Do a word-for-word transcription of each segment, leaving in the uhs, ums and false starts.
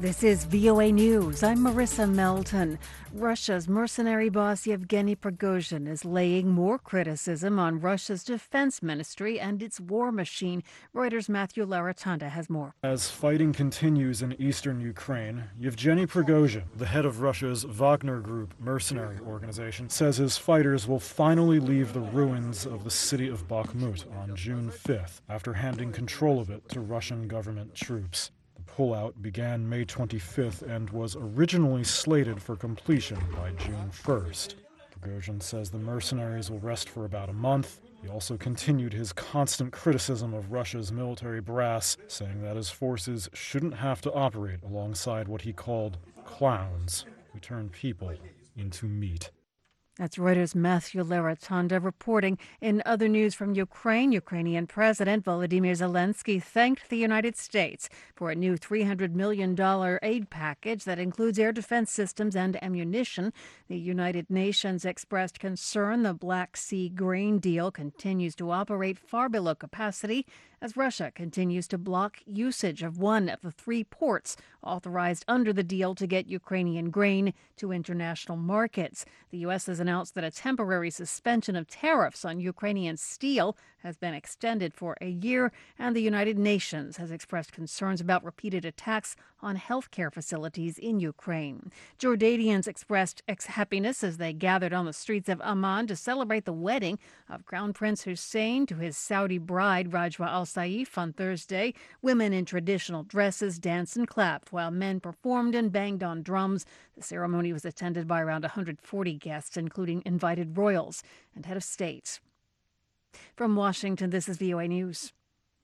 This is V O A News. I'm Marissa Melton. Russia's mercenary boss Yevgeny Prigozhin is laying more criticism on Russia's defense ministry and its war machine. Reuters' Matthew Laratanda has more. As fighting continues in eastern Ukraine, Yevgeny Prigozhin, the head of Russia's Wagner Group mercenary organization, says his fighters will finally leave the ruins of the city of Bakhmut on June fifth after handing control of it to Russian government troops. Pullout began May twenty-fifth and was originally slated for completion by June first. Prigozhin says the mercenaries will rest for about a month. He also continued his constant criticism of Russia's military brass, saying that his forces shouldn't have to operate alongside what he called clowns, who turn people into meat. That's Reuters' Matthew Laratanda reporting. In other news from Ukraine, Ukrainian President Volodymyr Zelensky thanked the United States for a new three hundred million dollars aid package that includes air defense systems and ammunition. The United Nations expressed concern the Black Sea grain deal continues to operate far below capacity as Russia continues to block usage of one of the three ports authorized under the deal to get Ukrainian grain to international markets. The U S has announced that a temporary suspension of tariffs on Ukrainian steel has been extended for a year, and the United Nations has expressed concerns about repeated attacks on healthcare facilities in Ukraine. Jordanians expressed happiness as they gathered on the streets of Amman to celebrate the wedding of Crown Prince Hussein to his Saudi bride Rajwa Al Saif on Thursday. Women in traditional dresses danced and clapped while men performed and banged on drums. The ceremony was attended by around one hundred forty guests, including invited royals and head of state. From Washington, this is V O A News.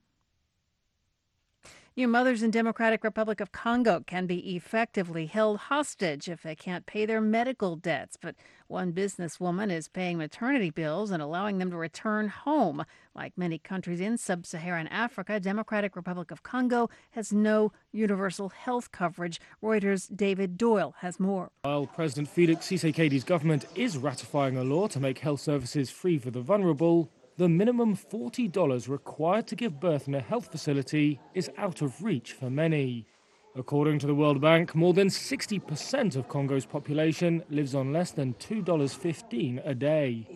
New mothers in Democratic Republic of Congo can be effectively held hostage if they can't pay their medical debts. But one businesswoman is paying maternity bills and allowing them to return home. Like many countries in sub-Saharan Africa, Democratic Republic of Congo has no universal health coverage. Reuters' David Doyle has more. While President Felix Tshisekedi's government is ratifying a law to make health services free for the vulnerable, the minimum forty dollars required to give birth in a health facility is out of reach for many. According to the World Bank, more than sixty percent of Congo's population lives on less than two dollars and fifteen cents a day.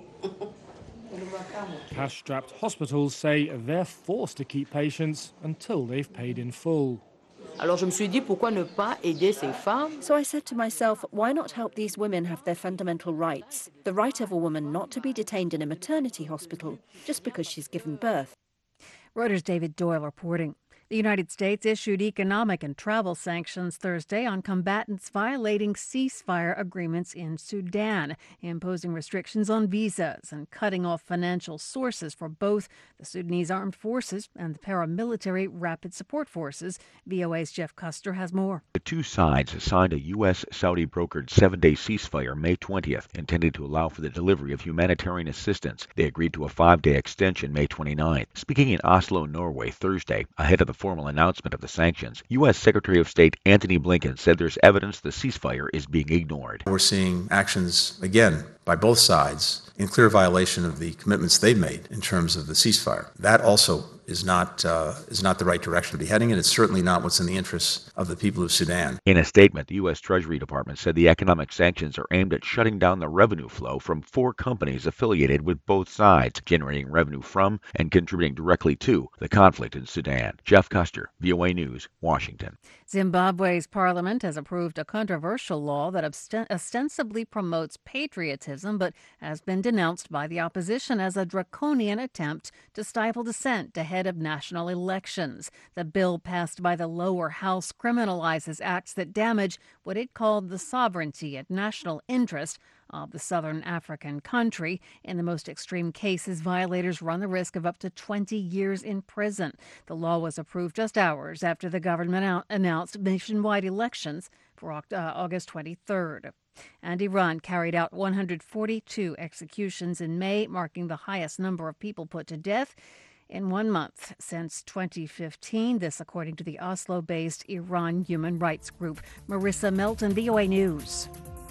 Cash-strapped hospitals say they're forced to keep patients until they've paid in full. Alors je me suis dit, pourquoi ne pas aider ces femmes? So I said to myself, why not help these women have their fundamental rights? The right of a woman not to be detained in a maternity hospital just because she's given birth. Reuters' David Doyle reporting. The United States issued economic and travel sanctions Thursday on combatants violating ceasefire agreements in Sudan, imposing restrictions on visas and cutting off financial sources for both the Sudanese armed forces and the paramilitary rapid support forces. V O A's Jeff Custer has more. The two sides signed a U S Saudi brokered seven-day ceasefire May twentieth, intended to allow for the delivery of humanitarian assistance. They agreed to a five-day extension May twenty-ninth. Speaking in Oslo, Norway, Thursday, ahead of the formal announcement of the sanctions, U S Secretary of State Antony Blinken said there's evidence the ceasefire is being ignored. We're seeing actions, again, by both sides in clear violation of the commitments they've made in terms of the ceasefire. That also is not uh, is not the right direction to be heading, and it's certainly not what's in the interests of the people of Sudan. In a statement, the U S Treasury Department said the economic sanctions are aimed at shutting down the revenue flow from four companies affiliated with both sides, generating revenue from and contributing directly to the conflict in Sudan. Jeff Custer, V O A News, Washington. Zimbabwe's parliament has approved a controversial law that ostensibly promotes patriotism, but has been denounced by the opposition as a draconian attempt to stifle dissent ahead of national elections. The bill passed by the lower house criminalizes acts that damage what it called the sovereignty and national interest of the southern African country. In the most extreme cases, violators run the risk of up to twenty years in prison. The law was approved just hours after the government out- announced nationwide elections for uh, August twenty-third. And Iran carried out one hundred forty-two executions in May, marking the highest number of people put to death in one month since twenty fifteen. This, according to the Oslo-based Iran Human Rights Group. Marissa Melton, V O A News.